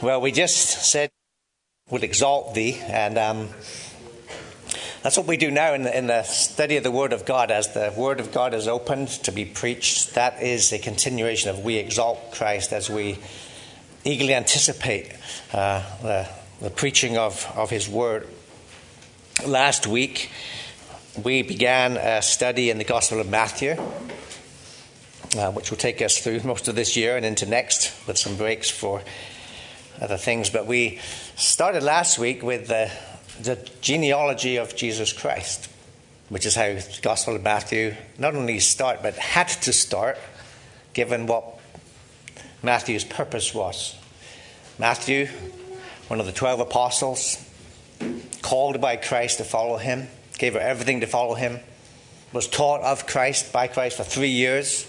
Well, we just said we'll exalt thee, and that's what we do now in the study of the Word of God. As the Word of God is opened to be preached, that is a continuation of we exalt Christ as we eagerly anticipate the preaching of His Word. Last week, we began a study in the Gospel of Matthew, which will take us through most of this year and into next, with some breaks for other things. But we started last week with the genealogy of Jesus Christ, which is how the Gospel of Matthew not only start, but had to start, given what Matthew's purpose was. Matthew, one of the 12 apostles, called by Christ to follow him, gave her everything to follow him, was taught of Christ, by Christ for 3 years,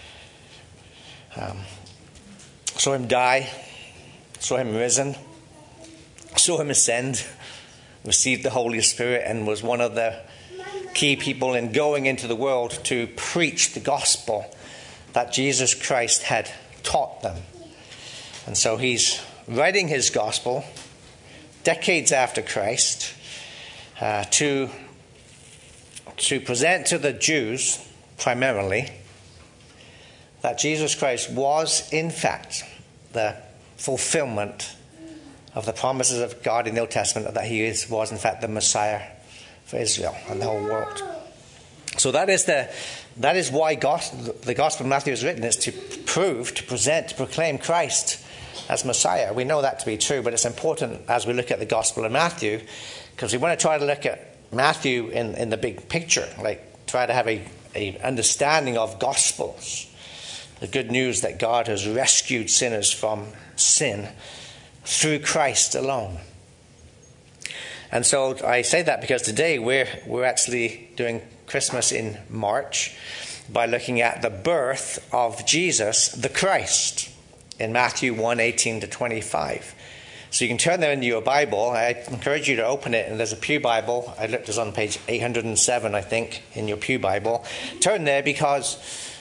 saw him die, saw him risen, saw him ascend, received the Holy Spirit, and was one of the key people in going into the world to preach the gospel that Jesus Christ had taught them. And so he's writing his gospel decades after Christ to present to the Jews primarily that Jesus Christ was in fact the fulfillment of the promises of God in the Old Testament, that he was in fact the Messiah for Israel and the whole world. So that is why the Gospel of Matthew is written, is to prove, to present, to proclaim Christ as Messiah. We know that to be true, but it's important as we look at the Gospel of Matthew, because we want to try to look at Matthew in the big picture, like try to have a understanding of Gospels, the good news that God has rescued sinners from sin through Christ alone. And so I say that because today we're actually doing Christmas in March by looking at the birth of Jesus the Christ in Matthew 1:18-25. So you can turn there into your Bible. I encourage you to open it, and there's a Pew Bible. I looked, it's on page 807, I think, in your Pew Bible. Turn there because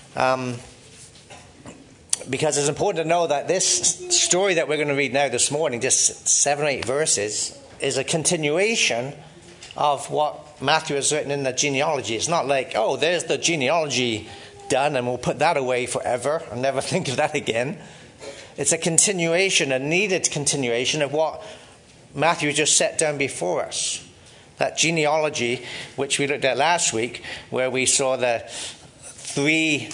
it's important to know that this story that we're going to read now this morning, just 7 or 8 verses, is a continuation of what Matthew has written in the genealogy. It's not like, oh, there's the genealogy done and we'll put that away forever and never think of that again. It's a continuation, a needed continuation of what Matthew just set down before us. That genealogy, which we looked at last week, where we saw the three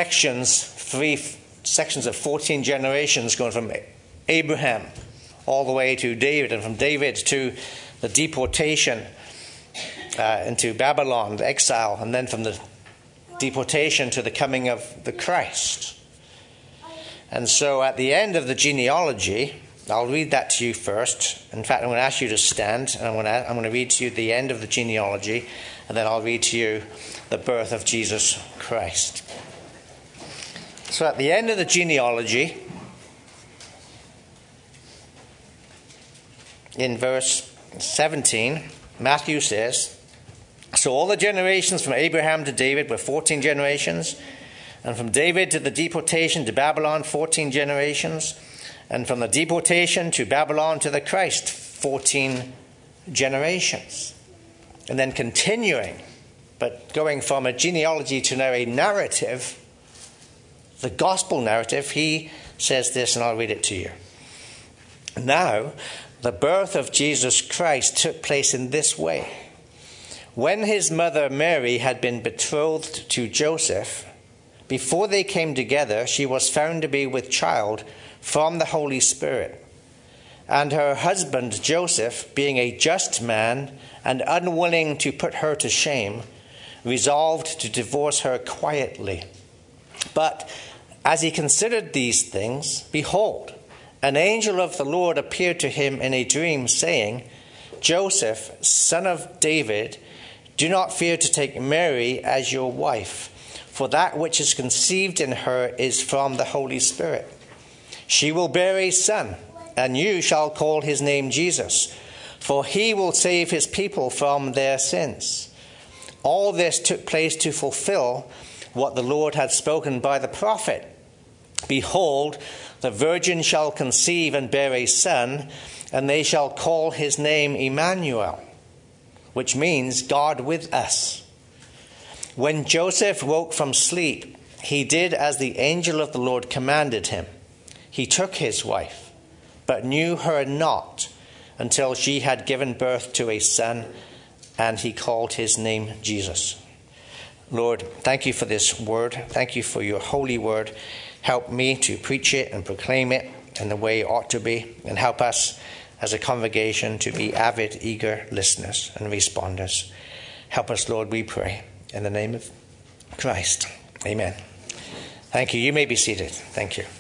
sections of 14 generations going from Abraham all the way to David, and from David to the deportation into Babylon, the exile, and then from the deportation to the coming of the Christ. And so at the end of the genealogy, I'll read that to you first. In fact, I'm going to ask you to stand, and I'm going to read to you the end of the genealogy, and then I'll read to you the birth of Jesus Christ. So at the end of the genealogy, in verse 17, Matthew says, so all the generations from Abraham to David were 14 generations, and from David to the deportation to Babylon, 14 generations, and from the deportation to Babylon to the Christ, 14 generations. And then continuing, but going from a genealogy to now a narrative, the gospel narrative, he says this, and I'll read it to you. Now, the birth of Jesus Christ took place in this way. When his mother Mary had been betrothed to Joseph, before they came together, she was found to be with child from the Holy Spirit. And her husband Joseph, being a just man and unwilling to put her to shame, resolved to divorce her quietly. But as he considered these things, behold, an angel of the Lord appeared to him in a dream, saying, Joseph, son of David, do not fear to take Mary as your wife, for that which is conceived in her is from the Holy Spirit. She will bear a son, and you shall call his name Jesus, for he will save his people from their sins. All this took place to fulfill what the Lord had spoken by the prophet. Behold, the virgin shall conceive and bear a son, and they shall call his name Emmanuel, which means God with us. When Joseph woke from sleep, he did as the angel of the Lord commanded him. He took his wife, but knew her not until she had given birth to a son, and he called his name Jesus. Lord, thank you for this word. Thank you for your holy word. Help me to preach it and proclaim it in the way it ought to be, and help us as a congregation to be avid, eager listeners and responders. Help us, Lord, we pray, in the name of Christ. Amen. Thank you. You may be seated. Thank you.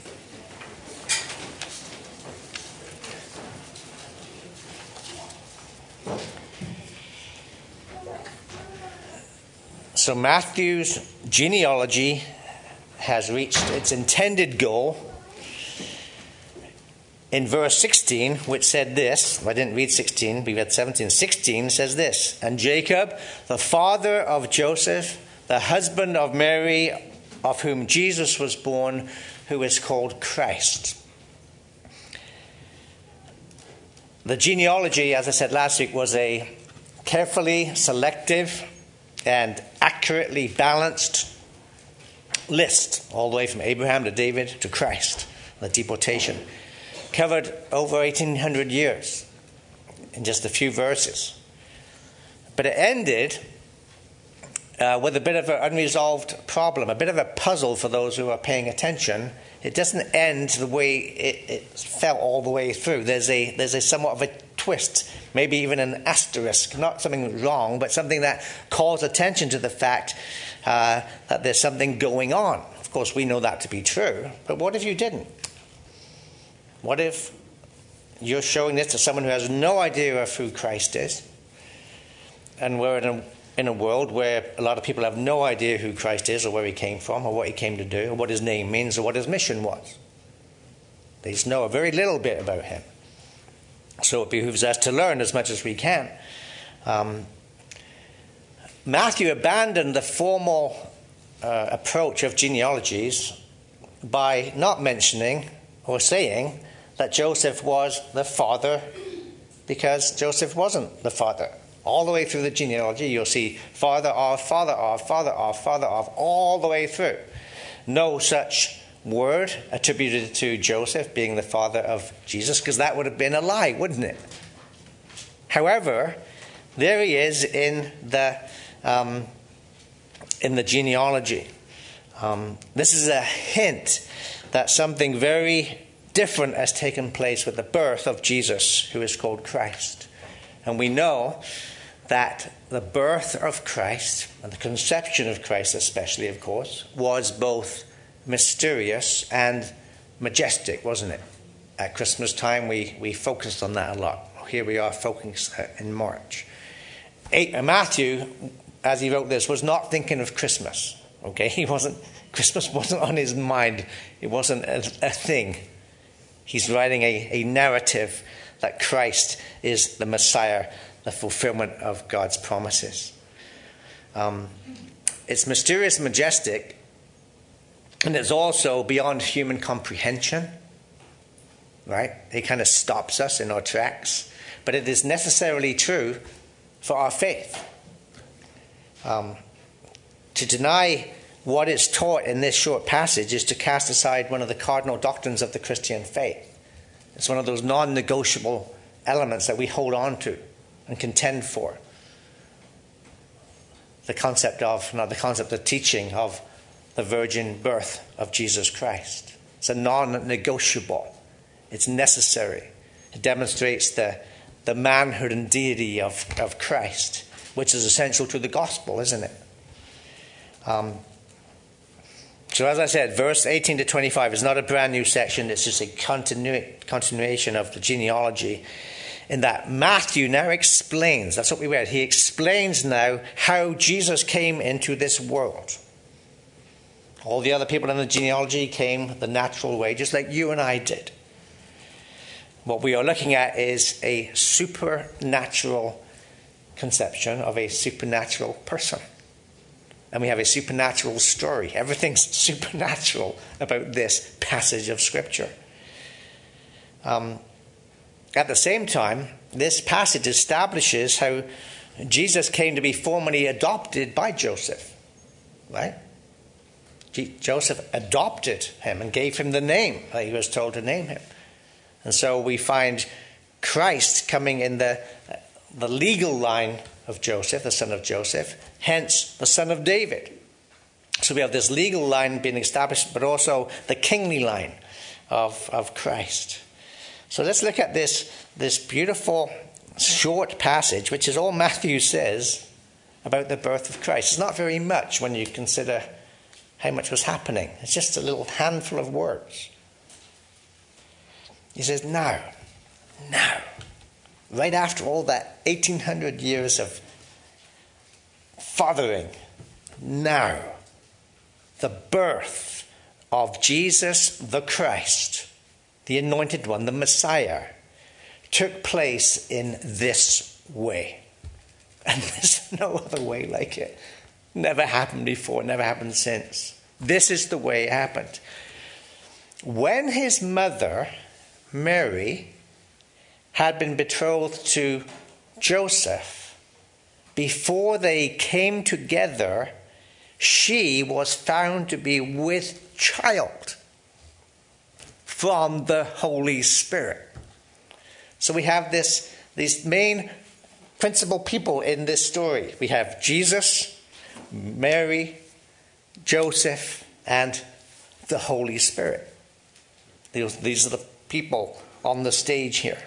So Matthew's genealogy has reached its intended goal in verse 16, which said this. I didn't read 16, we read 17. 16 says this: And Jacob, the father of Joseph, the husband of Mary, of whom Jesus was born, who is called Christ. The genealogy, as I said last week, was a carefully selective and accurately balanced list, all the way from Abraham to David to Christ. The deportation covered over 1,800 years in just a few verses. But it ended with a bit of an unresolved problem, a bit of a puzzle for those who are paying attention. It doesn't end the way it felt all the way through. There's a somewhat of a twist, maybe even an asterisk, not something wrong, but something that calls attention to the fact that there's something going on. Of course, we know that to be true, but what if you didn't? What if you're showing this to someone who has no idea of who Christ is, and we're in a world where a lot of people have no idea who Christ is, or where he came from, or what he came to do, or what his name means, or what his mission was. They just know a very little bit about him. So it behooves us to learn as much as we can. Matthew abandoned the formal approach of genealogies by not mentioning or saying that Joseph was the father, because Joseph wasn't the father. All the way through the genealogy, you'll see father of, father of, father of, father of, all the way through. No such word attributed to Joseph being the father of Jesus, because that would have been a lie, wouldn't it? However, there he is in the genealogy. This is a hint that something very different has taken place with the birth of Jesus, who is called Christ. And we know that the birth of Christ, and the conception of Christ especially, of course, was both mysterious and majestic, wasn't it? At Christmas time, we focused on that a lot. Here we are focused in March. Matthew, as he wrote this, was not thinking of Christmas. Okay, Christmas wasn't on his mind. It wasn't a thing. He's writing a narrative that Christ is the Messiah, the fulfillment of God's promises. It's mysterious and majestic, and it's also beyond human comprehension, right? It kind of stops us in our tracks, but it is necessarily true for our faith. To deny what is taught in this short passage is to cast aside one of the cardinal doctrines of the Christian faith. It's one of those non-negotiable elements that we hold on to and contend for. The concept of teaching of the virgin birth of Jesus Christ. It's a non-negotiable. It's necessary. It demonstrates the manhood and deity of Christ, which is essential to the gospel, isn't it? So as I said, verse 18 to 25 is not a brand new section. It's just a continuation of the genealogy, in that Matthew now explains, that's what we read, he explains now how Jesus came into this world. All the other people in the genealogy came the natural way, just like you and I did. What we are looking at is a supernatural conception of a supernatural person. And we have a supernatural story. Everything's supernatural about this passage of Scripture. At the same time, this passage establishes how Jesus came to be formally adopted by Joseph. Right? Joseph adopted him and gave him the name that he was told to name him. And so we find Christ coming in the legal line of Joseph, the son of Joseph, hence the son of David. So we have this legal line being established, but also the kingly line of Christ. So let's look at this beautiful short passage, which is all Matthew says about the birth of Christ. It's not very much when you consider how much was happening. It's just a little handful of words. He says, now, right after all that 1800 years of fathering, now, the birth of Jesus the Christ, the anointed one, the Messiah, took place in this way. And there's no other way like it. Never happened before, never happened since. This is the way it happened. When his mother, Mary, had been betrothed to Joseph, before they came together, she was found to be with child from the Holy Spirit. So we have these main principal people in this story. We have Jesus, Mary, Joseph, and the Holy Spirit. These are the people on the stage here.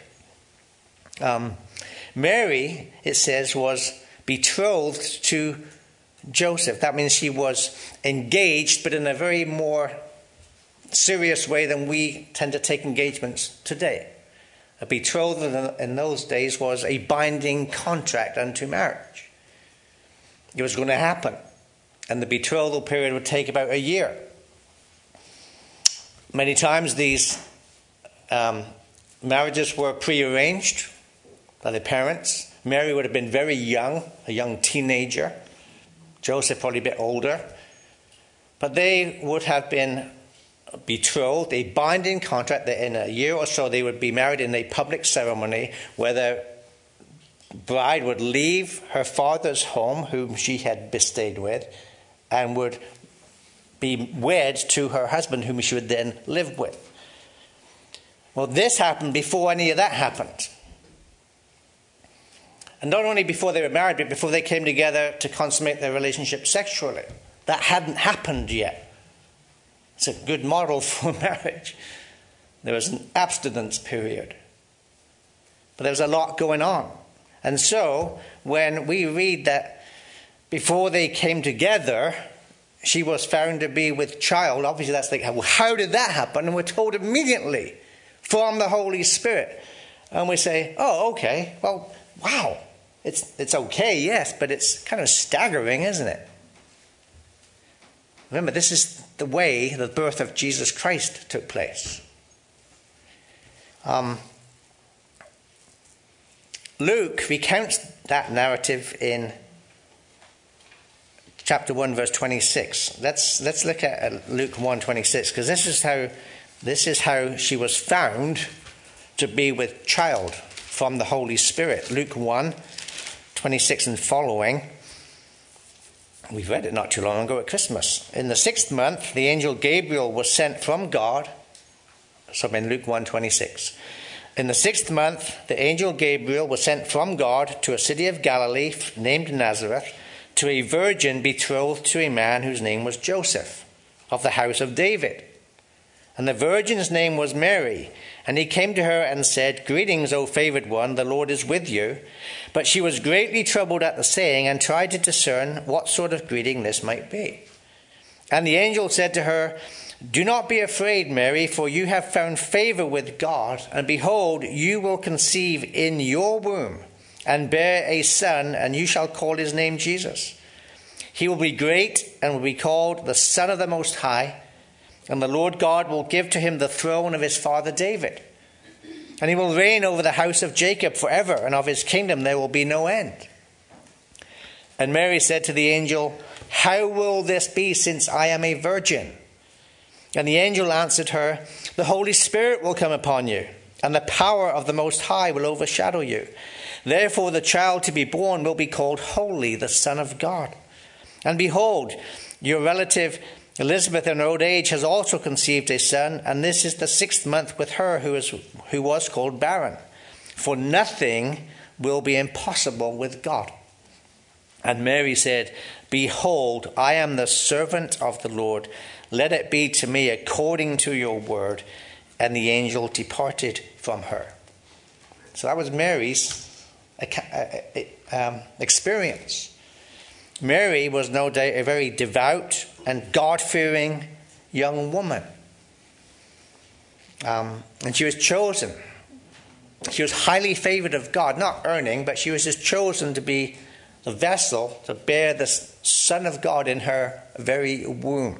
Mary, it says, was betrothed to Joseph. That means she was engaged, but in a very more serious way than we tend to take engagements today. A betrothal in those days was a binding contract unto marriage. It was going to happen. And the betrothal period would take about a year. Many times these marriages were prearranged by the parents. Mary would have been very young, a young teenager. Joseph probably a bit older. But they would have been betrothed, a binding contract that in a year or so they would be married in a public ceremony where the bride would leave her father's home, whom she had bestayed with, and would be wed to her husband, whom she would then live with. Well, this happened before any of that happened. And not only before they were married, but before they came together to consummate their relationship sexually. That hadn't happened yet. It's a good model for marriage. There was an abstinence period. But there was a lot going on. And so, when we read that before they came together, she was found to be with child, obviously that's like, well, how did that happen? And we're told immediately from the Holy Spirit. And we say, oh, okay, well, wow. It's okay, yes, but it's kind of staggering, isn't it? Remember, this is the way the birth of Jesus Christ took place. Luke recounts that narrative in chapter 1, verse 26. Let's look at Luke 1:26, because this is how she was found to be with child from the Holy Spirit. Luke 1:26 and following. We've read it not too long ago at Christmas. In the 6th month, the angel Gabriel was sent from God. So in Luke 1:26. In the 6th month, the angel Gabriel was sent from God to a city of Galilee named Nazareth, to a virgin betrothed to a man whose name was Joseph, of the house of David. And the virgin's name was Mary. And he came to her and said, "Greetings, O favored one, the Lord is with you." But she was greatly troubled at the saying and tried to discern what sort of greeting this might be. And the angel said to her, "Do not be afraid, Mary, for you have found favor with God. And behold, you will conceive in your womb and bear a son, and you shall call his name Jesus. He will be great and will be called the Son of the Most High. And the Lord God will give to him the throne of his father David. And he will reign over the house of Jacob forever, and of his kingdom there will be no end." And Mary said to the angel, how will this be since I am a virgin? And the angel answered her, the Holy Spirit will come upon you, and the power of the Most High will overshadow you. Therefore the child to be born will be called Holy, the Son of God. And behold, your relative Elizabeth in her old age has also conceived a son, and this is the 6th month with her who was called barren. For nothing will be impossible with God. And Mary said, behold, I am the servant of the Lord. Let it be to me according to your word. And the angel departed from her. So that was Mary's experience. Mary was no doubt a very devout and God-fearing young woman. And she was chosen. She was highly favored of God, not earning, but she was just chosen to be the vessel to bear the Son of God in her very womb.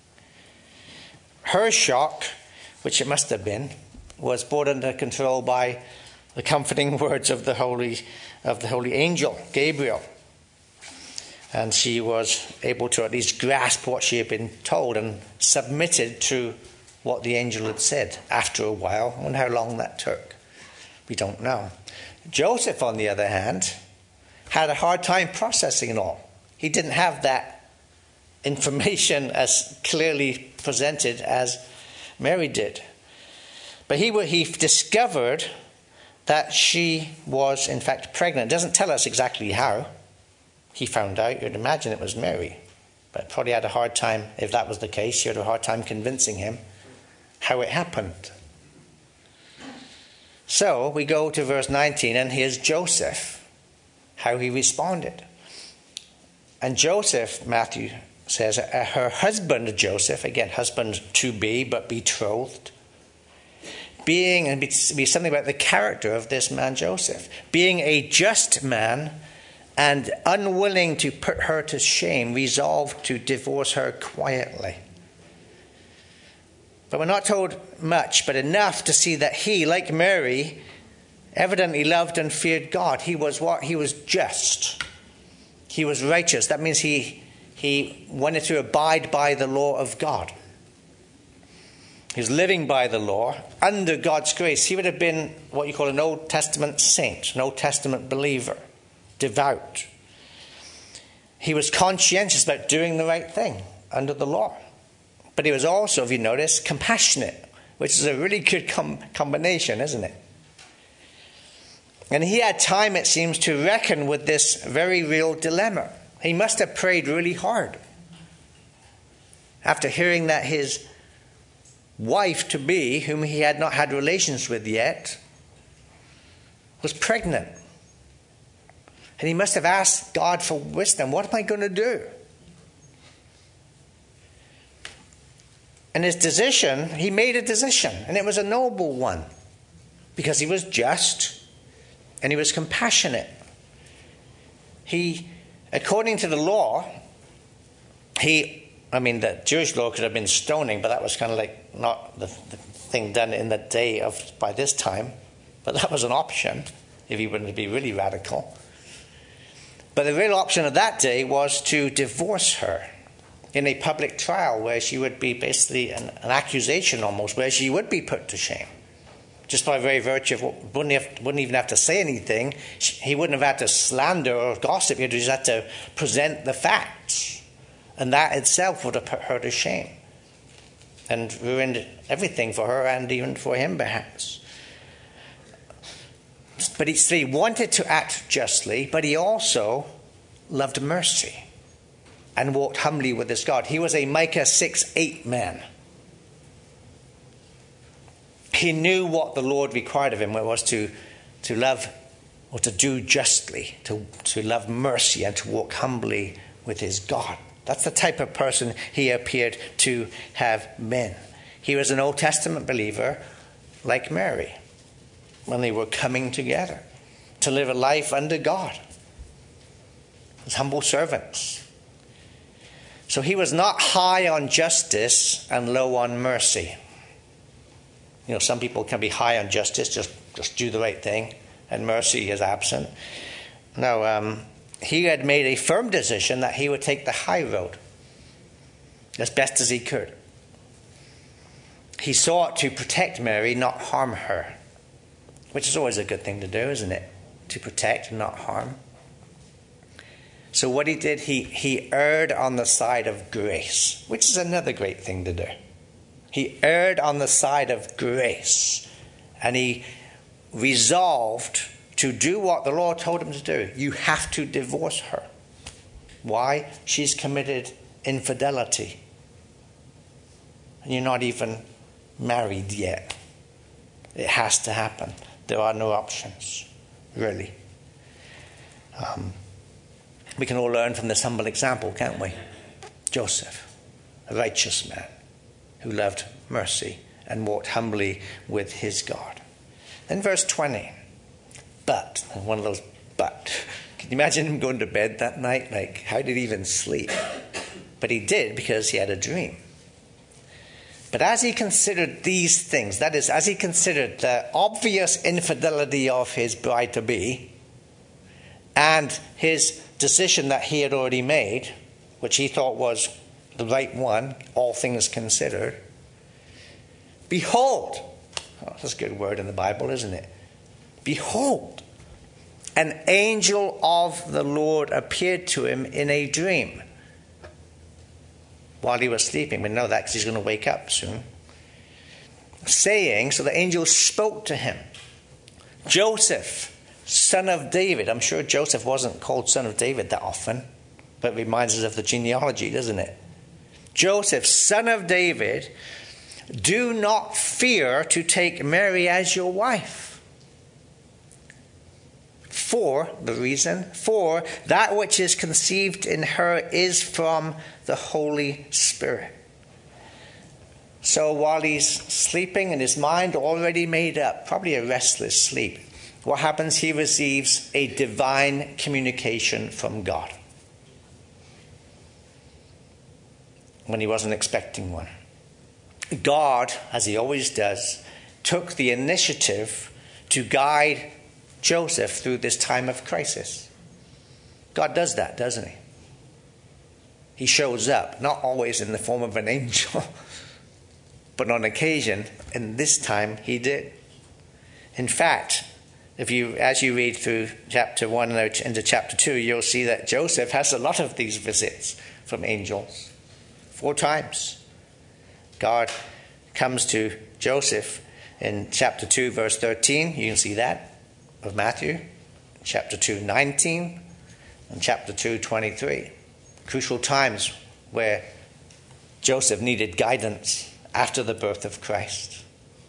Her shock, which it must have been, was brought under control by the comforting words of the holy angel, Gabriel. And she was able to at least grasp what she had been told and submitted to what the angel had said after a while. I wonder how long that took. We don't know. Joseph, on the other hand, had a hard time processing it all. He didn't have that information as clearly presented as Mary did. But he discovered that she was, in fact, pregnant. It doesn't tell us exactly how he found out. You'd imagine it was Mary. But probably had a hard time, if that was the case, she had a hard time convincing him how it happened. So we go to verse 19, and here's Joseph, how he responded. And Joseph, Matthew says, her husband Joseph, again, husband to be, but betrothed, being, and be something about the character of this man Joseph, being a just man and unwilling to put her to shame, resolved to divorce her quietly. But we're not told much, but enough to see that he, like Mary, evidently loved and feared God. He was what? He was just. He was righteous. That means he wanted to abide by the law of God. He was living by the law under God's grace. He would have been what you call an Old Testament saint, an Old Testament believer, devout. He was conscientious about doing the right thing under the law. But he was also, if you notice, compassionate, which is a really good combination, isn't it? And he had time, it seems, to reckon with this very real dilemma. He must have prayed really hard after hearing that his wife-to-be, whom he had not had relations with yet, was pregnant. And he must have asked God for wisdom. What am I going to do? And his decision, he made a decision, and it was a noble one, because he was just and he was compassionate. He, according to the law, the Jewish law could have been stoning, but that was kind of like not the thing done in the day by this time, but that was an option if he wanted to be really radical. But the real option of that day was to divorce her in a public trial, where she would be basically an accusation almost, where she would be put to shame. Just by very virtue of wouldn't even have to say anything. He wouldn't have had to slander or gossip. He'd just had to present the facts. And that itself would have put her to shame and ruined everything for her and even for him perhaps. But he wanted to act justly, but he also loved mercy and walked humbly with his God. He was a Micah 6:8 man. He knew what the Lord required of him, it was to love or to do justly, to love mercy and to walk humbly with his God. That's the type of person he appeared to have been. He was an Old Testament believer like Mary when they were coming together to live a life under God as humble servants. So he was not high on justice and low on mercy. You know, some people can be high on justice, just do the right thing, and mercy is absent. No, he had made a firm decision that he would take the high road as best as he could. He sought to protect Mary, not harm her, which is always a good thing to do, isn't it? To protect and not harm. So what he did, he erred on the side of grace, which is another great thing to do. He erred on the side of grace, and he resolved to do what the Lord told him to do. You have to divorce her. Why? She's committed infidelity. And you're not even married yet. It has to happen. There are no options, really. We can all learn from this humble example, can't we? Joseph, a righteous man who loved mercy and walked humbly with his God. Then verse 20. But, one of those but. Can you imagine him going to bed that night? Like, how did he even sleep? But he did, because he had a dream. But as he considered these things, that is, as he considered the obvious infidelity of his bride-to-be and his decision that he had already made, which he thought was the right one, all things considered, behold, that's a good word in the Bible, isn't it? Behold, an angel of the Lord appeared to him in a dream while he was sleeping. We know that because he's going to wake up soon. Saying, so the angel spoke to him, Joseph, son of David. I'm sure Joseph wasn't called son of David that often, but it reminds us of the genealogy, doesn't it? Joseph, son of David, do not fear to take Mary as your wife. For that which is conceived in her is from the Holy Spirit. So while he's sleeping and his mind already made up, probably a restless sleep, what happens? He receives a divine communication from God when he wasn't expecting one. God, as he always does, took the initiative to guide Joseph through this time of crisis. God does that, doesn't he? He shows up, not always in the form of an angel, but on occasion, and this time he did. In fact, as you read through chapter 1 and into chapter 2, you'll see that Joseph has a lot of these visits from angels. 4 times. God comes to Joseph in chapter 2, verse 13. You can see that of Matthew. Chapter 2, 19. And chapter 2, 23. Crucial times where Joseph needed guidance after the birth of Christ.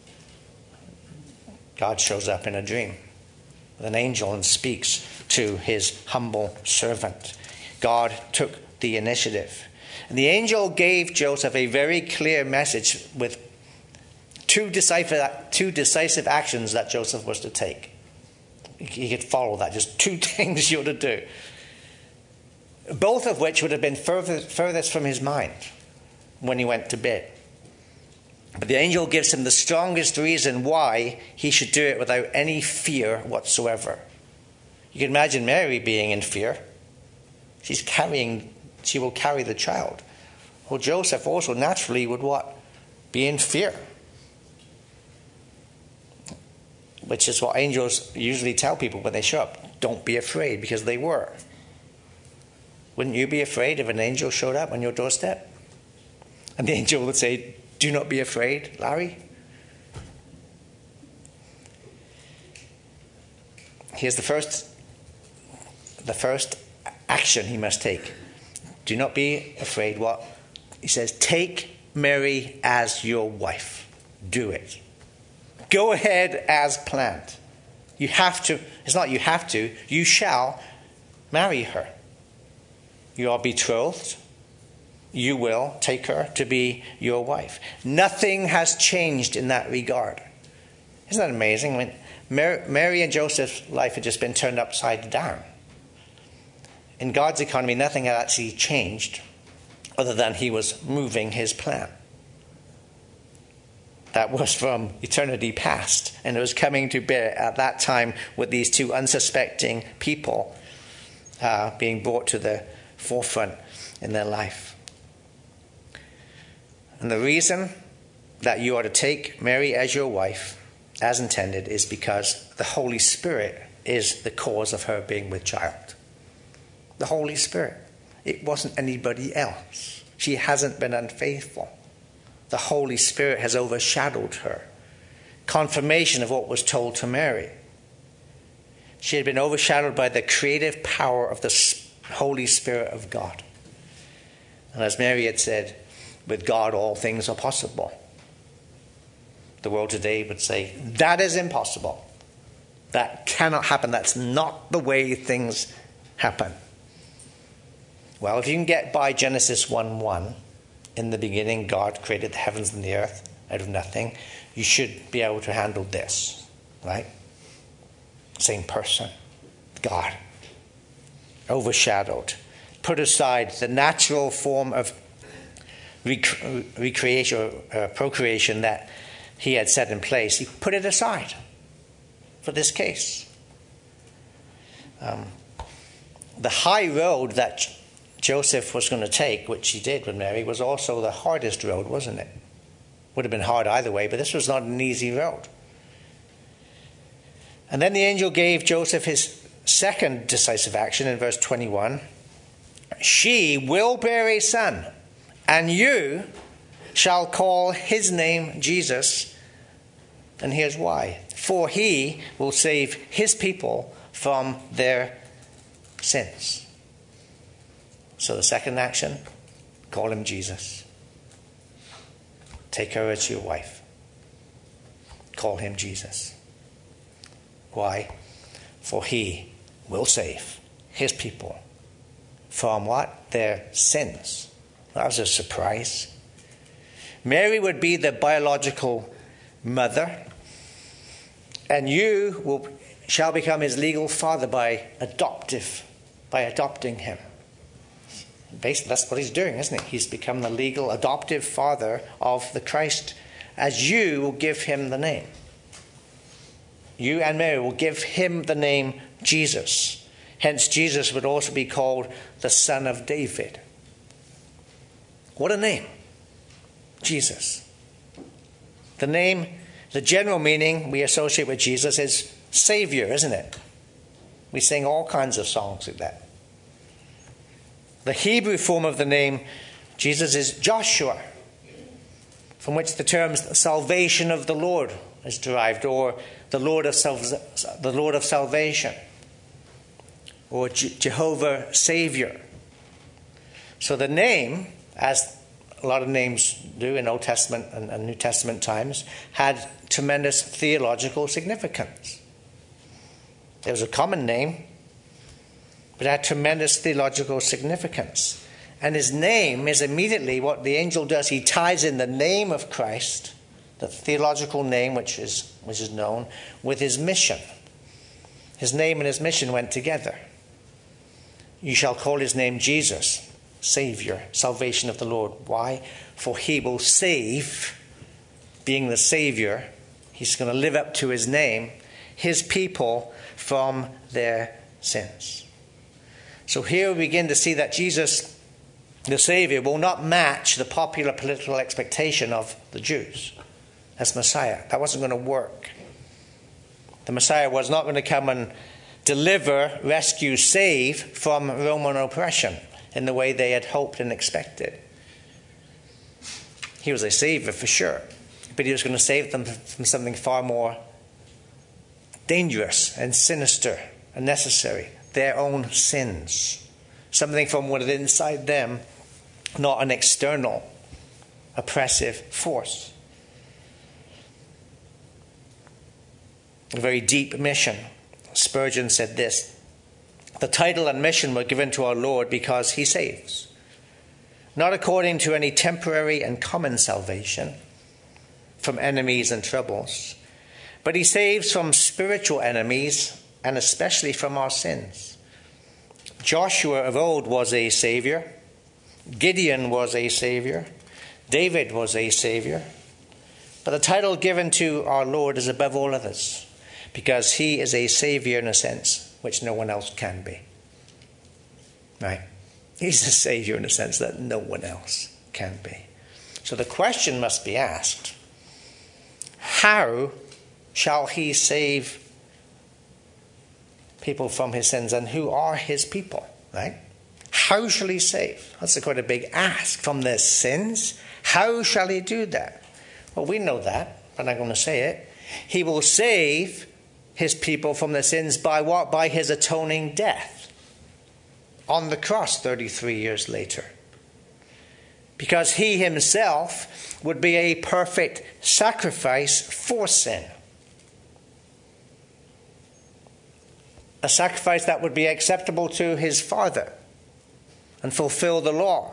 God shows up in a dream with an angel and speaks to his humble servant. God took the initiative. And the angel gave Joseph a very clear message with two decisive actions that Joseph was to take. He could follow that. Just 2 things you're to do. Both of which would have been furthest from his mind when he went to bed. But the angel gives him the strongest reason why he should do it without any fear whatsoever. You can imagine Mary being in fear. She will carry the child. Well, Joseph also naturally would what? Be in fear. Which is what angels usually tell people when they show up. Don't be afraid, because they were. Wouldn't you be afraid if an angel showed up on your doorstep? And the angel would say, do not be afraid, Larry. Here's the first action he must take. Do not be afraid. What? He says, take Mary as your wife. Do it. Go ahead as planned. You have to. It's not you have to. You shall marry her. You are betrothed. You will take her to be your wife. Nothing has changed in that regard. Isn't that amazing? I mean, Mary and Joseph's life had just been turned upside down. In God's economy, nothing had actually changed other than he was moving his plan. That was from eternity past, and it was coming to bear at that time with these 2 unsuspecting people being brought to the forefront in their life. And the reason that you are to take Mary as your wife, as intended, is because the Holy Spirit is the cause of her being with child. The Holy Spirit. It wasn't anybody else. She hasn't been unfaithful. The Holy Spirit has overshadowed her. Confirmation of what was told to Mary. She had been overshadowed by the creative power of the Holy Spirit of God. And as Mary had said, with God all things are possible. The world today would say, that is impossible. That cannot happen. That's not the way things happen. Well, if you can get by Genesis 1:1, in the beginning God created the heavens and the earth out of nothing, you should be able to handle this, right? Same person, God, overshadowed, put aside the natural form of recreation or procreation that he had set in place. He put it aside for this case. The high road that Joseph was going to take, which he did with Mary, was also the hardest road, wasn't it? Would have been hard either way, but this was not an easy road. And then the angel gave Joseph his second decisive action in verse 21. She will bear a son, and you shall call his name Jesus. And here's why. For he will save his people from their sins. So the second action, call him Jesus. Take her as your wife. Call him Jesus. Why? For he will save his people from what? Their sins. That was a surprise. Mary would be the biological mother, and you shall become his legal father by adopting him. Basically, that's what he's doing, isn't it? He's become the legal adoptive father of the Christ, as you will give him the name. You and Mary will give him the name Jesus. Hence, Jesus would also be called the Son of David. What a name. Jesus. The name, the general meaning we associate with Jesus is Savior, isn't it? We sing all kinds of songs like that. The Hebrew form of the name Jesus is Joshua, from which the terms salvation of the Lord is derived, or the Lord of salvation, or Jehovah Savior. So the name, as a lot of names do in Old Testament and New Testament times, had tremendous theological significance. It was a common name, but it had tremendous theological significance. And his name is immediately what the angel does. He ties in the name of Christ, the theological name which is known, with his mission. His name and his mission went together. You shall call his name Jesus, Savior, salvation of the Lord. Why? For he will save, being the Savior, he's going to live up to his name, his people from their sins. So here we begin to see that Jesus, the Savior, will not match the popular political expectation of the Jews as Messiah. That wasn't going to work. The Messiah was not going to come and deliver, rescue, save from Roman oppression in the way they had hoped and expected. He was a Savior for sure, but he was going to save them from something far more dangerous and sinister and necessary. Their own sins. Something from within inside them, not an external oppressive force. A very deep mission. Spurgeon said this: the title and mission were given to our Lord because he saves, not according to any temporary and common salvation from enemies and troubles, but he saves from spiritual enemies and especially from our sins. Joshua of old was a savior. Gideon was a savior. David was a savior. But the title given to our Lord is above all others, because he is a savior in a sense which no one else can be. Right? He's the Savior in a sense that no one else can be. So the question must be asked, how shall he save people from his sins, and who are his people? Right? How shall he save? That's quite a big ask. From their sins? How shall he do that? Well, we know that, but I'm going to say it. He will save his people from their sins by what? By his atoning death on the cross 33 years later. Because he himself would be a perfect sacrifice for sin. A sacrifice that would be acceptable to his Father and fulfill the law.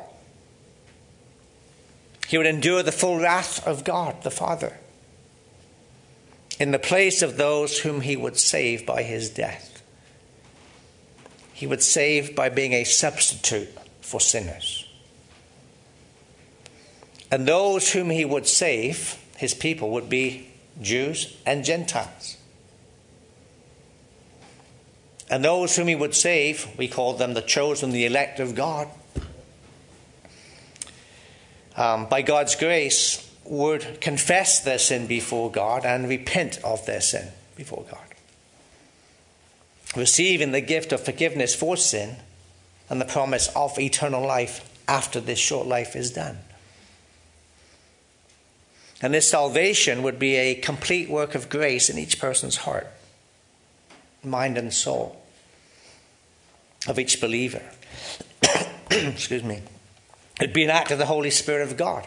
He would endure the full wrath of God, the Father, in the place of those whom he would save by his death. He would save by being a substitute for sinners. And those whom he would save, his people, would be Jews and Gentiles. And those whom he would save, we call them the chosen, the elect of God, by God's grace, would confess their sin before God and repent of their sin before God, receiving the gift of forgiveness for sin and the promise of eternal life after this short life is done. And this salvation would be a complete work of grace in each person's heart, mind and soul of each believer. Excuse me. It'd be an act of the Holy Spirit of God.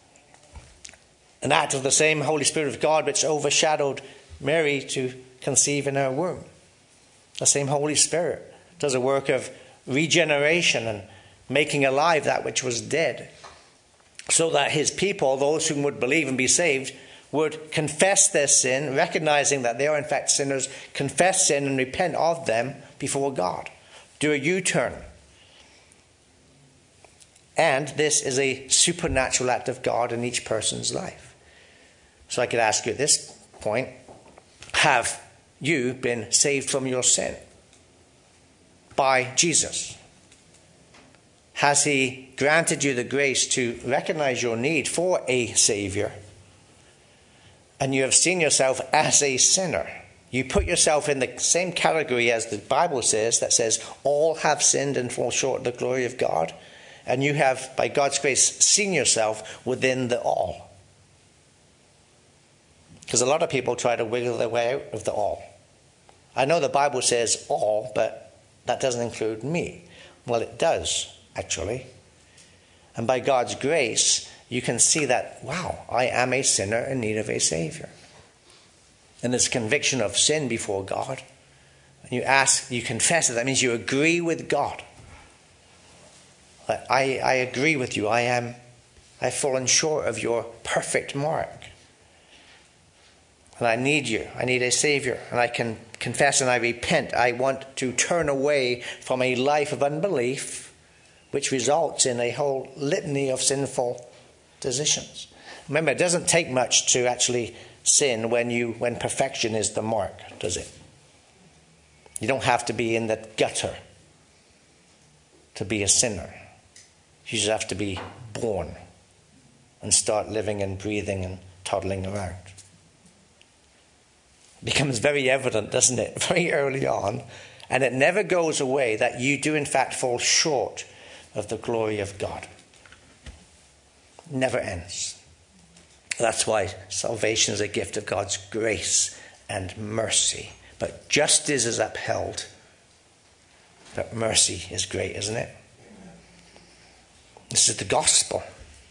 An act of the same Holy Spirit of God which overshadowed Mary to conceive in her womb. The same Holy Spirit does a work of regeneration and making alive that which was dead, so that his people, those who would believe and be saved, would confess their sin, recognizing that they are in fact sinners, confess sin and repent of them before God. Do a U-turn. And this is a supernatural act of God in each person's life. So I could ask you at this point, have you been saved from your sin by Jesus? Has he granted you the grace to recognize your need for a Savior? And you have seen yourself as a sinner. You put yourself in the same category as the Bible says, that says, all have sinned and fall short of the glory of God. And you have, by God's grace, seen yourself within the all. Because a lot of people try to wiggle their way out of the all. I know the Bible says all, but that doesn't include me. Well, it does, actually. And by God's grace, you can see that, wow, I am a sinner in need of a Savior. And this conviction of sin before God. And you ask, you confess it. That means you agree with God. I agree with you. I've fallen short of your perfect mark. And I need you. I need a Savior. And I can confess and I repent. I want to turn away from a life of unbelief, which results in a whole litany of sinful decisions. Remember, it doesn't take much to actually sin when perfection is the mark, does it? You don't have to be in the gutter to be a sinner. You just have to be born and start living and breathing and toddling around. It becomes very evident, doesn't it, very early on, and it never goes away, that you do in fact fall short of the glory of God. It never ends. That's why salvation is a gift of God's grace and mercy. But justice is upheld, but mercy is great, isn't it? This is the gospel.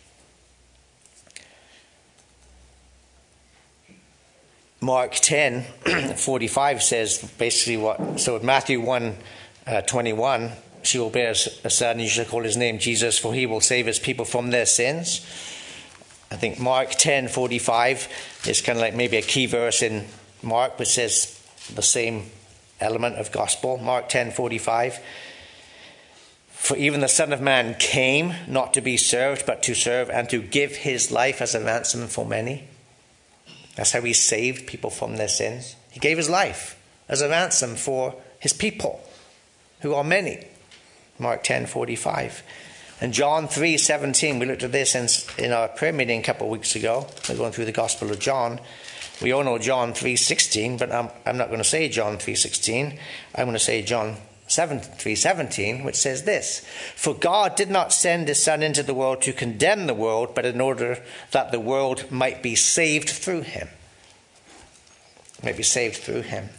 Mark 10:45 says basically what. So Matthew 1:21, she will bear a son, and you shall call his name Jesus, for he will save his people from their sins. I think Mark 10:45 is kind of like maybe a key verse in Mark, which says the same element of gospel. Mark 10:45. For even the Son of Man came not to be served, but to serve and to give his life as a ransom for many. That's how he saved people from their sins. He gave his life as a ransom for his people, who are many. Mark 10:45. And John 3:17, we looked at this in our prayer meeting a couple of weeks ago. We're going through the Gospel of John. We all know John 3:16, but I'm not going to say John 3:16. I'm going to say John 3:17, which says this: For God did not send his Son into the world to condemn the world, but in order that the world might be saved through him. Might be saved through him.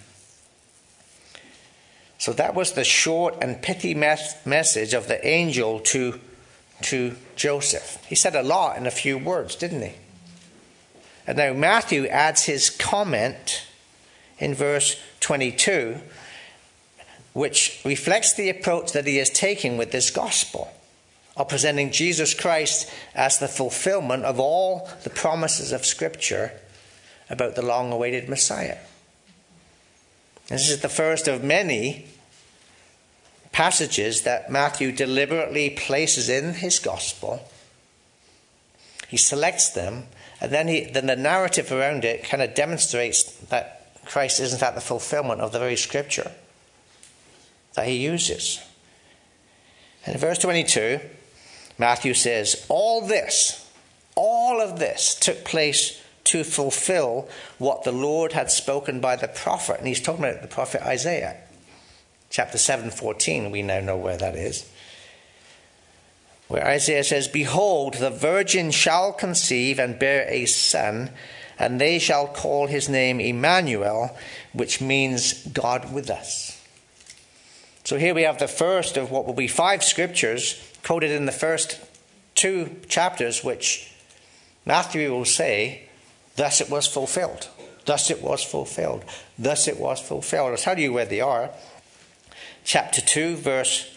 So that was the short and pithy message of the angel to Joseph. He said a lot in a few words, didn't he? And now Matthew adds his comment in verse 22, which reflects the approach that he is taking with this gospel of presenting Jesus Christ as the fulfillment of all the promises of Scripture about the long-awaited Messiah. This is the first of many passages that Matthew deliberately places in his gospel. He selects them, and then the narrative around it kind of demonstrates that Christ is in fact the fulfillment of the very Scripture that he uses. And in verse 22, Matthew says, all of this took place to fulfill what the Lord had spoken by the prophet. And he's talking about the prophet Isaiah. Chapter 7:14, we now know where that is. Where Isaiah says, Behold, the virgin shall conceive and bear a son, and they shall call his name Emmanuel, which means God with us. So here we have the first of what will be 5 scriptures quoted in the first 2 chapters, which Matthew will say, thus it was fulfilled. Thus it was fulfilled. Thus it was fulfilled. I'll tell you where they are. Chapter 2, verse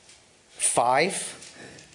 5,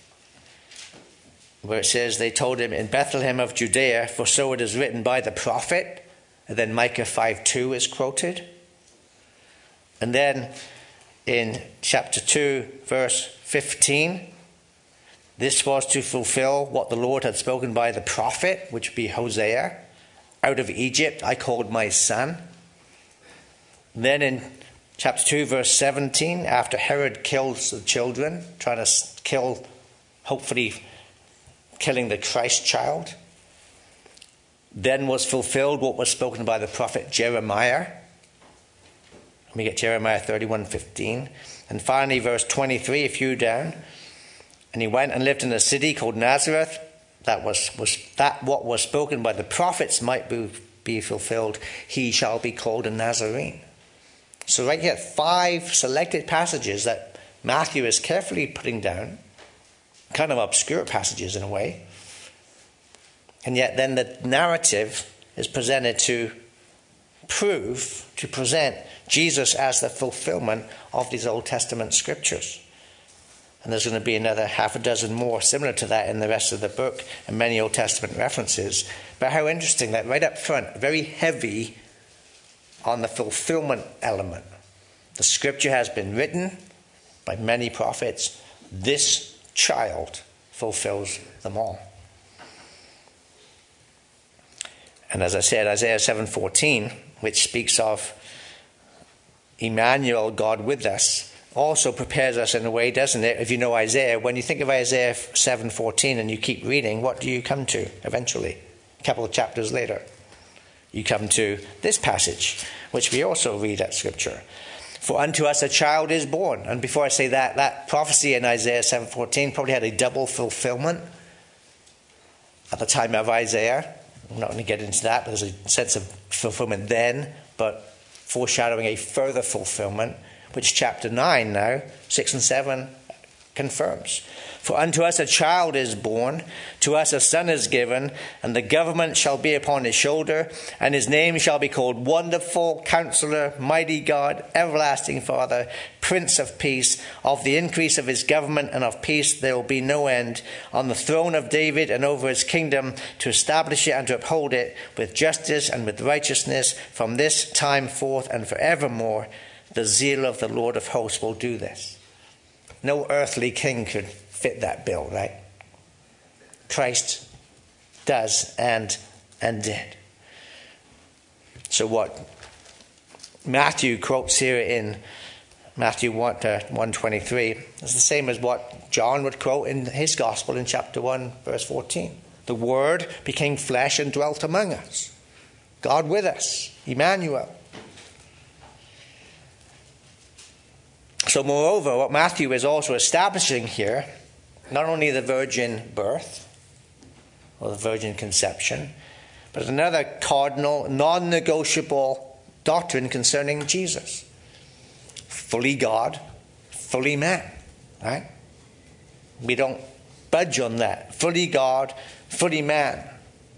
where it says, They told him in Bethlehem of Judea, for so it is written by the prophet. And then Micah 5:2 is quoted. And then in chapter 2, verse 15, this was to fulfill what the Lord had spoken by the prophet, which would be Hosea. Out of Egypt I called my son. Then in chapter 2, verse 17, after Herod kills the children, trying to kill, hopefully killing the Christ child, then was fulfilled what was spoken by the prophet Jeremiah. We get Jeremiah 31:15. And finally, verse 23, a few down. And he went and lived in a city called Nazareth. That what was spoken by the prophets might be fulfilled. He shall be called a Nazarene. So right here, 5 selected passages that Matthew is carefully putting down. Kind of obscure passages in a way. And yet then the narrative is presented to present Jesus as the fulfillment of these Old Testament scriptures. And there's going to be another 6 more similar to that in the rest of the book, and many Old Testament references. But how interesting that right up front, very heavy on the fulfillment element. The scripture has been written by many prophets. This child fulfills them all. And as I said, Isaiah 7:14, which speaks of Emmanuel, God with us, also prepares us in a way, doesn't it? If you know Isaiah, when you think of Isaiah 7:14 and you keep reading, what do you come to eventually? A couple of chapters later, you come to this passage, which we also read at Scripture. For unto us a child is born. And before I say that, that prophecy in Isaiah 7:14 probably had a double fulfillment at the time of Isaiah. I'm not going to get into that, but there's a sense of fulfillment then, but foreshadowing a further fulfillment, which chapter 9 now, 6 and 7, confirms. For unto us a child is born, to us a son is given, and the government shall be upon his shoulder, and his name shall be called Wonderful, Counselor, Mighty God, Everlasting Father, Prince of Peace. Of the increase of his government and of peace there will be no end, on the throne of David and over his kingdom, to establish it and to uphold it with justice and with righteousness from this time forth and forevermore. The zeal of the Lord of hosts will do this. No earthly king could fit that bill, right? Christ does and did. So what Matthew quotes here in Matthew 1:23 is the same as what John would quote in his gospel in chapter 1, verse 14. The Word became flesh and dwelt among us. God with us, Emmanuel. So moreover, what Matthew is also establishing here, not only the virgin birth or the virgin conception, but another cardinal, non-negotiable doctrine concerning Jesus. Fully God, fully man. Right? We don't budge on that. Fully God, fully man.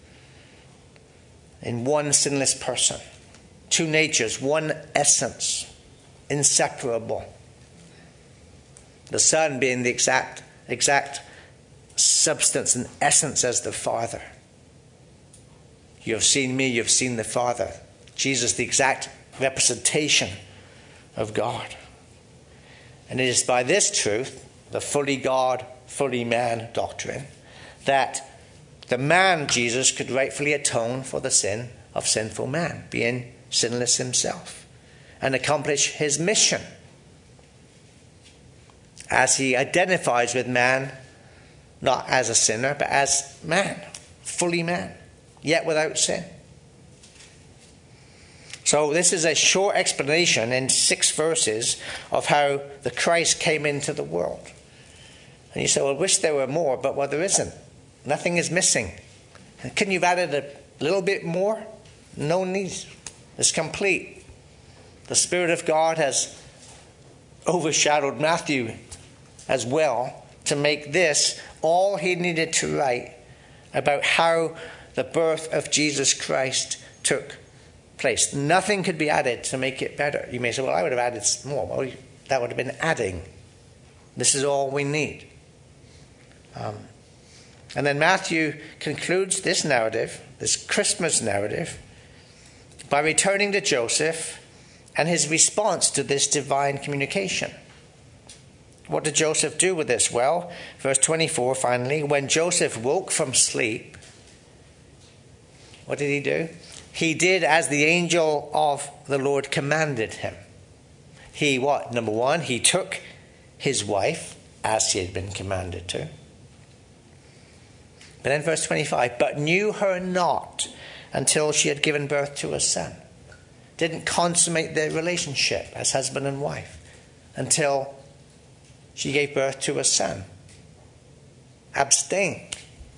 In one sinless person. Two natures, one essence. Inseparable. The Son being the exact substance and essence as the Father. You have seen me, you have seen the Father. Jesus, the exact representation of God. And it is by this truth, the fully God, fully man doctrine, that the man Jesus could rightfully atone for the sin of sinful man, being sinless himself, and accomplish his mission as he identifies with man, not as a sinner, but as man, fully man, yet without sin. So this is a short explanation in 6 verses of how the Christ came into the world. And you say, well, I wish there were more, but well, there isn't. Nothing is missing. And couldn't you have added a little bit more? No need. It's complete. The Spirit of God has overshadowed Matthew as well to make this all he needed to write about how the birth of Jesus Christ took place. Nothing could be added to make it better. You may say, well, I would have added more. Well, that would have been adding. This is all we need. And then Matthew concludes this narrative, this Christmas narrative, by returning to Joseph and his response to this divine communication. What did Joseph do with this? Well, verse 24 finally, when Joseph woke from sleep, what did he do? He did as the angel of the Lord commanded him. He what? Number one, he took his wife as he had been commanded to. But then verse 25, but knew her not until she had given birth to a son. Didn't consummate their relationship as husband and wife until she gave birth to a son. Abstained.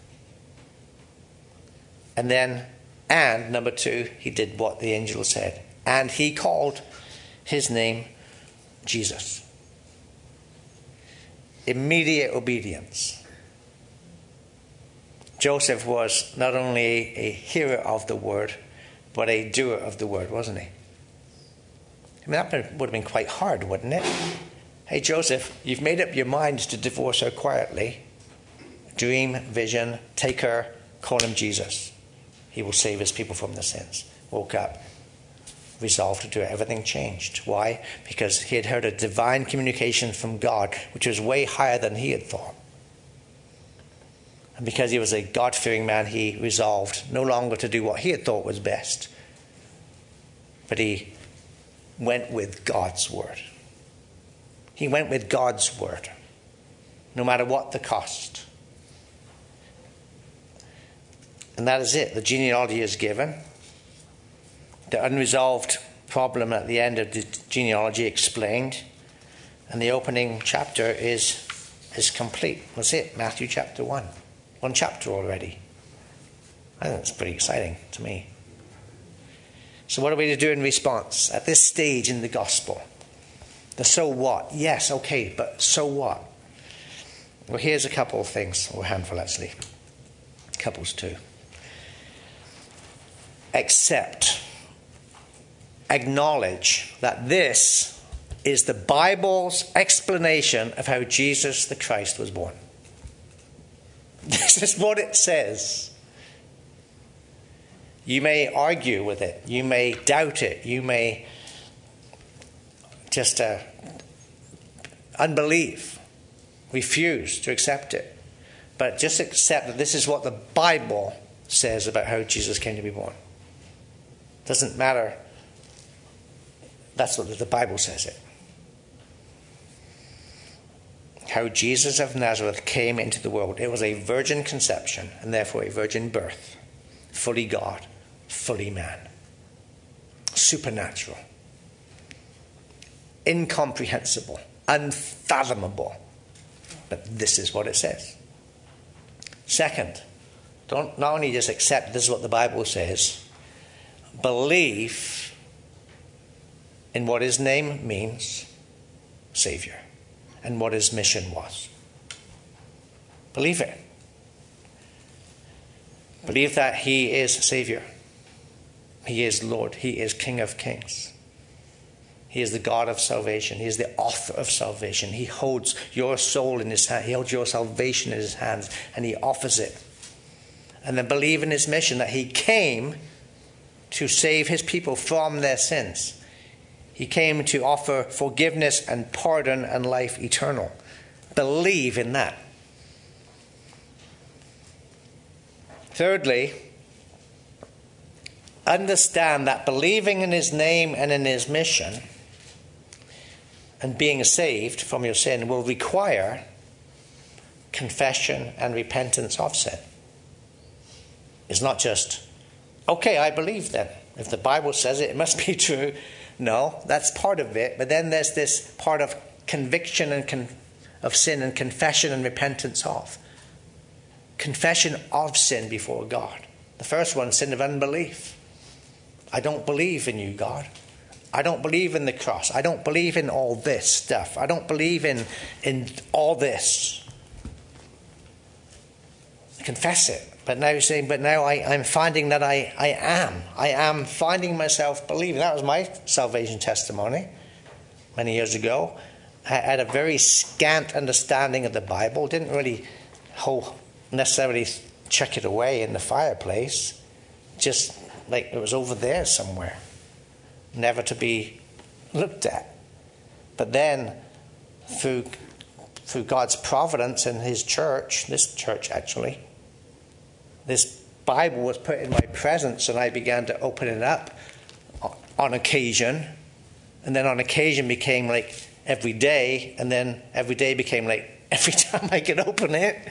And then, and number 2, he did what the angel said. And he called his name Jesus. Immediate obedience. Joseph was not only a hearer of the word, but a doer of the word, wasn't he? I mean, that would have been quite hard, wouldn't it? Hey, Joseph, you've made up your mind to divorce her quietly. Dream, vision, take her, call him Jesus. He will save his people from their sins. Woke up, resolved to do it. Everything changed. Why? Because he had heard a divine communication from God, which was way higher than he had thought. And because he was a God-fearing man, he resolved no longer to do what he had thought was best, but he went with God's word. He went with God's word, no matter what the cost. And that is it. The genealogy is given. The unresolved problem at the end of the genealogy explained. And the opening chapter is complete. That's it. Matthew chapter 1. 1 chapter already. I think it's pretty exciting to me. So what are we to do in response at this stage in the gospel? The so what? Yes, okay, but so what? Well, here's a couple of things, or a handful actually. Couples too. Accept, acknowledge that this is the Bible's explanation of how Jesus the Christ was born. This is what it says. You may argue with it. You may doubt it. You may just unbelief, refuse to accept it. But just accept that this is what the Bible says about how Jesus came to be born. Doesn't matter. That's what the Bible says it. how Jesus of Nazareth came into the world. It was a virgin conception and therefore a virgin birth. Fully God, fully man. Supernatural. Incomprehensible. Unfathomable. But this is what it says. Second, don't not only just accept this is what the Bible says, believe in what his name means, Savior, and what his mission was. Believe it. Believe that he is Savior. He is Lord. He is King of Kings. He is the God of salvation. He is the author of salvation. He holds your soul in his hand. He holds your salvation in his hands, and he offers it. And then believe in his mission, that he came to save his people from their sins. He came to offer forgiveness and pardon and life eternal. Believe in that. Thirdly, understand that believing in his name and in his mission and being saved from your sin will require confession and repentance of sin. It's not just, okay, I believe then. If the Bible says it, it must be true. No, that's part of it. But then there's this part of conviction and of sin and confession and repentance of. Confession of sin before God. The first one, sin of unbelief. I don't believe in you, God. I don't believe in the cross. I don't believe in all this stuff. I don't believe in all this. Confess it. But now you're saying, but now I'm finding that I am. I am finding myself believing. That was my salvation testimony many years ago. I had a very scant understanding of the Bible. Didn't really necessarily chuck it away in the fireplace. Just like it was over there somewhere. Never to be looked at. But then, through God's providence and his church, this church actually, this Bible was put in my presence, and I began to open it up on occasion. And then on occasion became like every day. And then every day became like every time I could open it.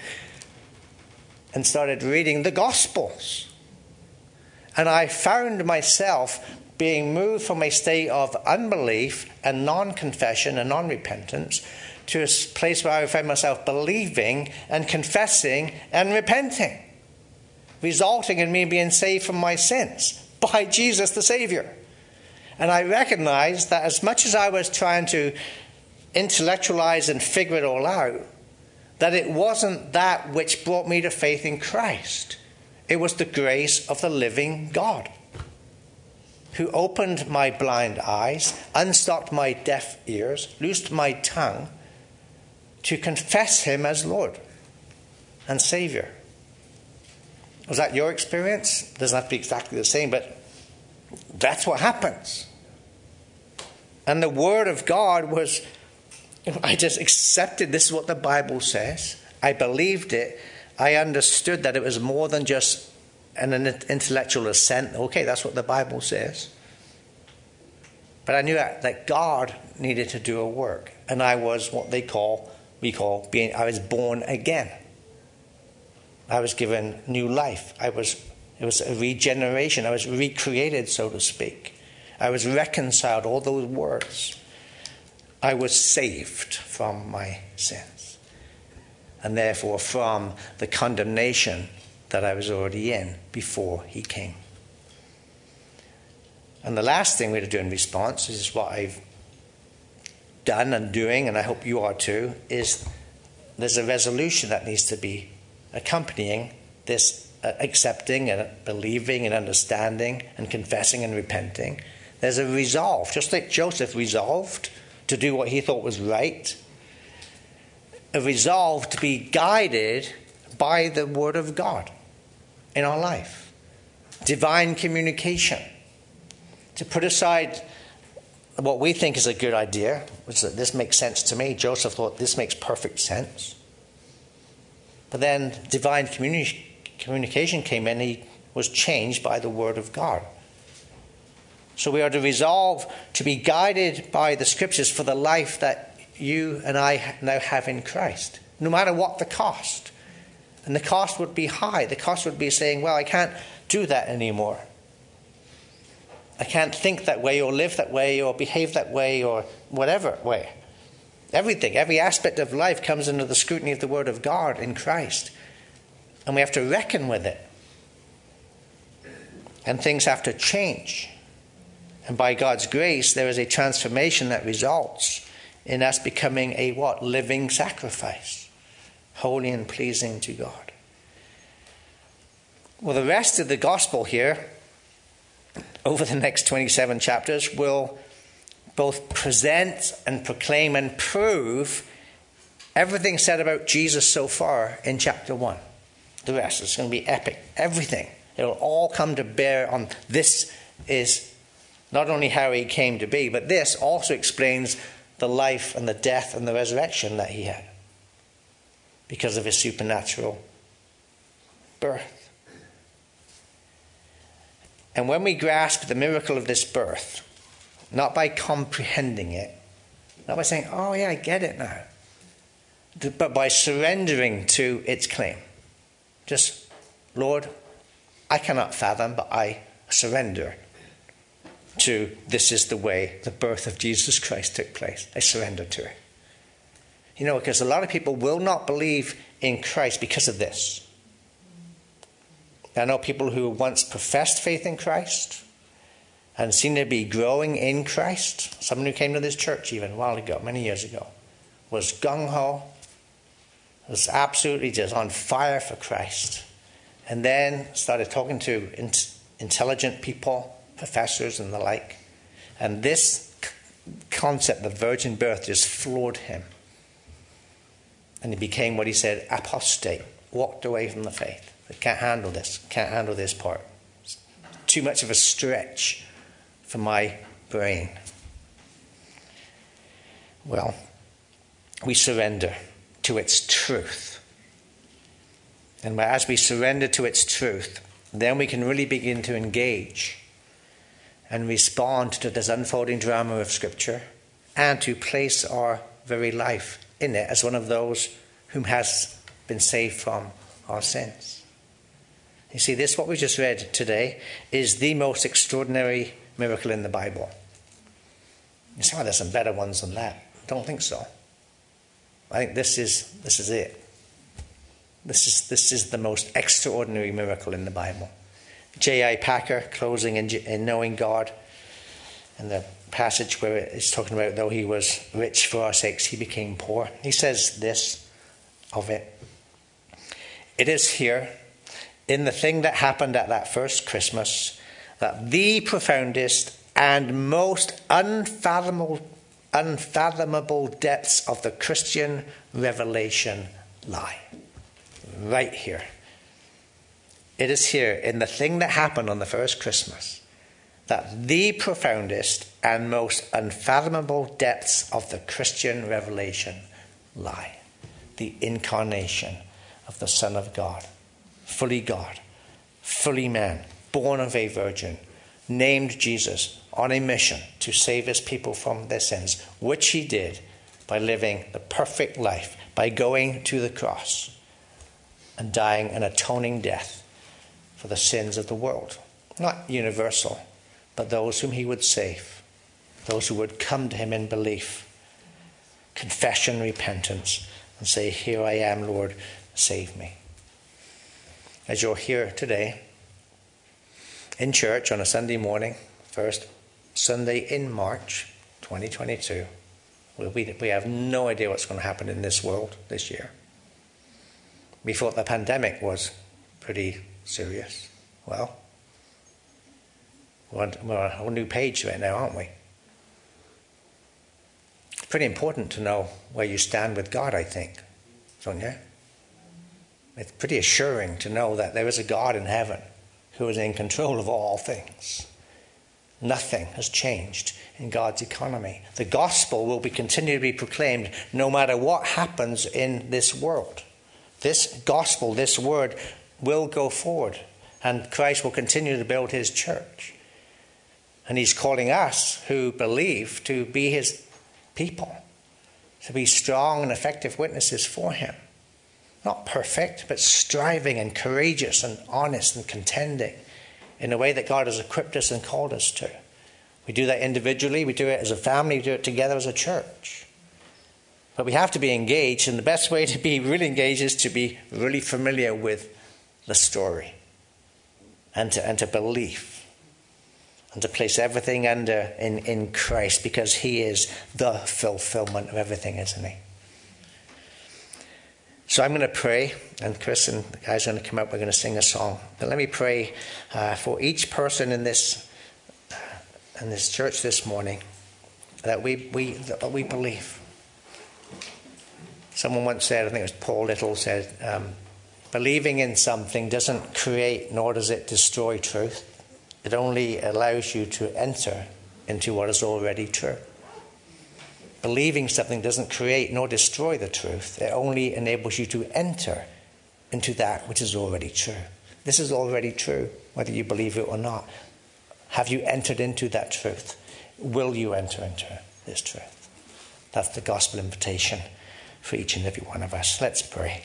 And started reading the Gospels. And I found myself being moved from a state of unbelief and non-confession and non-repentance to a place where I found myself believing and confessing and repenting, resulting in me being saved from my sins by Jesus the Savior. And I recognized that as much as I was trying to intellectualize and figure it all out, that it wasn't that which brought me to faith in Christ. It was the grace of the living God, who opened my blind eyes, unstopped my deaf ears, loosed my tongue to confess him as Lord and Savior. Was that your experience? It doesn't have to be exactly the same, but that's what happens. And the Word of God was, I just accepted this is what the Bible says. I believed it. I understood that it was more than just an intellectual assent. Okay, that's what the Bible says. But I knew that God needed to do a work. And I was what we call I was born again. I was given new life. It was a regeneration. I was recreated, so to speak. I was reconciled, all those words. I was saved from my sins. And therefore from the condemnation that I was already in before he came. And the last thing we're to do in response, this is what I've done and doing, and I hope you are too, is there's a resolution that needs to be accompanying this accepting and believing and understanding and confessing and repenting. There's a resolve, just like Joseph resolved to do what he thought was right. A resolve to be guided by the Word of God in our life. Divine communication. To put aside what we think is a good idea, which is that this makes sense to me. Joseph thought this makes perfect sense. But then divine communication came in. He was changed by the Word of God. So we are to resolve to be guided by the Scriptures for the life that you and I now have in Christ, no matter what the cost. And the cost would be high. The cost would be saying, well, I can't do that anymore. I can't think that way or live that way or behave that way or whatever way. Everything, every aspect of life comes under the scrutiny of the Word of God in Christ. And we have to reckon with it. And things have to change. And by God's grace, there is a transformation that results in us becoming a what? Living sacrifice. Holy and pleasing to God. Well, the rest of the gospel here, over the next 27 chapters, will both present and proclaim and prove everything said about Jesus so far in chapter 1. The rest is going to be epic. Everything. It will all come to bear on this is not only how he came to be, but this also explains the life and the death and the resurrection that he had because of his supernatural birth. And when we grasp the miracle of this birth, not by comprehending it, not by saying, oh yeah, I get it now, but by surrendering to its claim. Just, Lord, I cannot fathom, but I surrender to this is the way the birth of Jesus Christ took place. I surrender to it. You know, because a lot of people will not believe in Christ because of this. I know people who once professed faith in Christ and seemed to be growing in Christ. Someone who came to this church even a while ago, many years ago, was gung-ho, was absolutely just on fire for Christ. And then started talking to intelligent people, professors and the like. And this concept of virgin birth just floored him. And he became what he said, apostate, walked away from the faith. I can't handle this part. It's too much of a stretch for my brain. Well, we surrender to its truth. And as we surrender to its truth, then we can really begin to engage and respond to this unfolding drama of Scripture and to place our very life in it as one of those whom has been saved from our sins. You see, this, what we just read today, is the most extraordinary miracle in the Bible. You say, oh, there's some better ones than that. I don't think so. I think this is it. This is the most extraordinary miracle in the Bible. J.I. Packer, closing in knowing God, and the passage where it's talking about though he was rich for our sakes, he became poor. He says this of it. It is here, in the thing that happened at that first Christmas, that the profoundest and most unfathomable depths of the Christian revelation lie. Right here. It is here, in the thing that happened on the first Christmas, that the profoundest and most unfathomable depths of the Christian revelation lie. The incarnation of the Son of God, fully man, born of a virgin, named Jesus, on a mission to save his people from their sins, which he did by living the perfect life, by going to the cross and dying an atoning death for the sins of the world. Not universal, but those whom he would save, those who would come to him in belief, confession, repentance, and say, here I am, Lord, save me. As you're here today, in church on a Sunday morning, first Sunday in March 2022, we have no idea what's going to happen in this world this year. We thought the pandemic was pretty serious. Well, we're on a whole new page right now, aren't we? It's pretty important to know where you stand with God, I think, don't you? It's pretty assuring to know that there is a God in heaven who is in control of all things. Nothing has changed in God's economy. The gospel will continue to be proclaimed no matter what happens in this world. This gospel, this word, will go forward, and Christ will continue to build his church. And he's calling us who believe to be his people, to be strong and effective witnesses for him. Not perfect, but striving and courageous and honest and contending in a way that God has equipped us and called us to. We do that individually, we do it as a family, we do it together as a church. But we have to be engaged, and the best way to be really engaged is to be really familiar with the story and to believe and to place everything in Christ, because he is the fulfillment of everything, isn't he? So I'm going to pray, and Chris and the guys are going to come up. We're going to sing a song. But let me pray for each person in this church this morning, that we believe. Someone once said, I think it was Paul Little said, believing in something doesn't create nor does it destroy truth. It only allows you to enter into what is already true. Believing something doesn't create nor destroy the truth. It only enables you to enter into that which is already true. This is already true, whether you believe it or not. Have you entered into that truth? Will you enter into this truth? That's the gospel invitation for each and every one of us. Let's pray.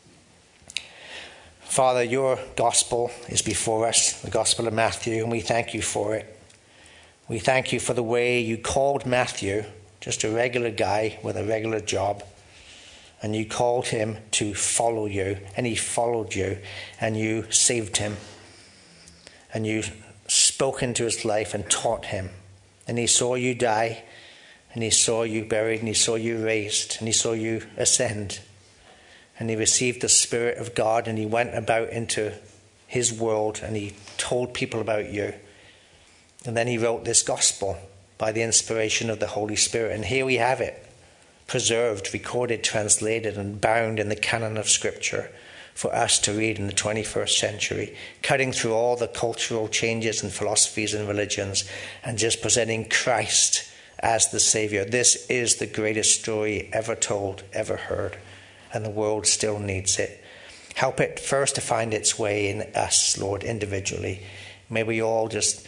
Father, your gospel is before us, the gospel of Matthew, and we thank you for it. We thank you for the way you called Matthew, just a regular guy with a regular job, and you called him to follow you, and he followed you, and you saved him, and you spoke into his life and taught him, and he saw you die, and he saw you buried, and he saw you raised, and he saw you ascend, and he received the Spirit of God, and he went about into his world, and he told people about you, and then he wrote this gospel by the inspiration of the Holy Spirit. And here we have it, preserved, recorded, translated, and bound in the canon of Scripture for us to read in the 21st century, cutting through all the cultural changes and philosophies and religions, and just presenting Christ as the Savior. This is the greatest story ever told, ever heard, and the world still needs it. Help it first to find its way in us, Lord, individually. May we all just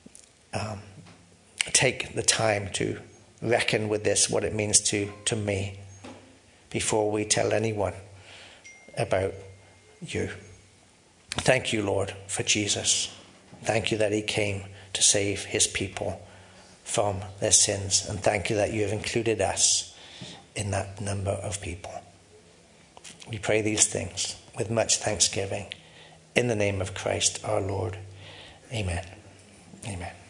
take the time to reckon with this, what it means to me, before we tell anyone about you. Thank you, Lord, for Jesus. Thank you that he came to save his people from their sins. And thank you that you have included us in that number of people. We pray these things with much thanksgiving in the name of Christ our Lord. Amen. Amen.